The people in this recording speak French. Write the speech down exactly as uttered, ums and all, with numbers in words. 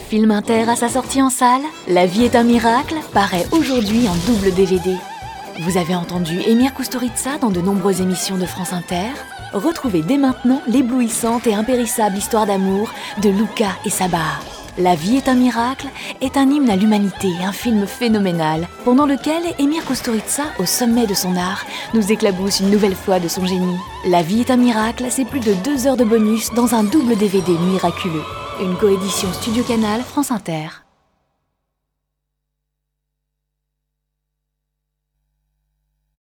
Film Inter à sa sortie en salle, La vie est un miracle paraît aujourd'hui en double D V D. Vous avez entendu Emir Kusturica dans de nombreuses émissions de France Inter. Retrouvez dès maintenant l'éblouissante et impérissable histoire d'amour de Luca et Sabah. La vie est un miracle est un hymne à l'humanité, un film phénoménal, pendant lequel Emir Kusturica, au sommet de son art, nous éclabousse une nouvelle fois de son génie. La vie est un miracle, c'est plus de deux heures de bonus dans un double D V D miraculeux. Une coédition Studio Canal France Inter.